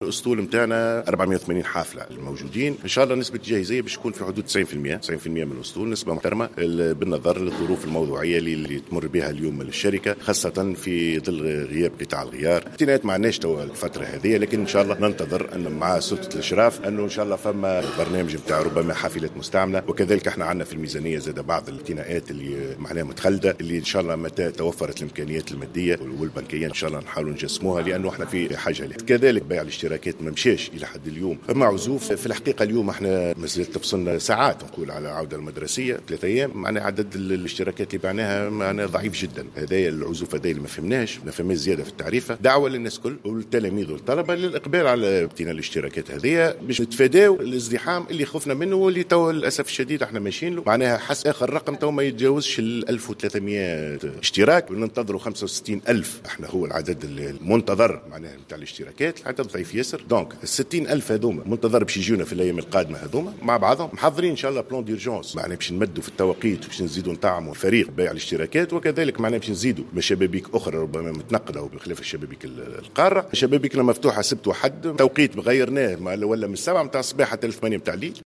الاسطول نتاعنا 480 حافله الموجودين، ان شاء الله نسبه الجاهزيه باش تكون في حدود 90% من الاسطول، نسبه محترمه بالنظر للظروف الموضوعيه اللي تمر بها اليوم الشركه، خاصه في ظل غياب قطاع الغيار. اعتناءات ما عندناش توا الفتره هذه، لكن ان شاء الله ننتظر ان مع سلطه الاشراف انه ان شاء الله فما برنامج نتاع ربما حافلات مستعمله، وكذلك احنا عندنا في الميزانيه زاد بعض الاعتناءات اللي معناها متخلده، اللي ان شاء الله متى توفرت الامكانيات الماديه والبنكيه ان شاء الله نحاولوا نجسموها، لانه احنا في حاجه لها. كذلك بيع الاشتراكات ما مشاش الى حد اليوم، فما عزوف في الحقيقه. اليوم احنا مازال تفصلنا ساعات نقول على العوده المدرسيه 3 ايام، معناها عدد الاشتراكات اللي بعناها معناها ضعيف جدا. هذايا العزوف هذايا اللي ما فهمناش زياده في التعريفه. دعوه للناس كل والتلاميذ والطلبه للاقبال على ابتناء الاشتراكات هذه باش نتفاداو الازدحام اللي خفنا منه، واللي تو للاسف الشديد احنا ماشيين له. معناها حس اخر رقم تو ما يتجاوزش 1300 اشتراك، وننتظروا 65,000. احنا هو العدد المنتظر معناها نتاع الاشتراكات، العدد ضعيف ياسر. دونك 60,000 هذوما منتظر باش يجونا في الايام القادمه، هذوما مع بعضهم محضرين ان شاء الله بلان ديرجونس، معناها باش نمدوا في التوقيت، باش نزيدوا نطعموا فريق بيع الاشتراكات، وكذلك معناها باش نزيدوا بشبابيك اخرى ربما متنقله بخلاف الشبابيك القاره. شبابيكنا مفتوحه سبت وحد، توقيت غيرناه ولا من 7 متاع الصباح حتى 8 متاع الليل.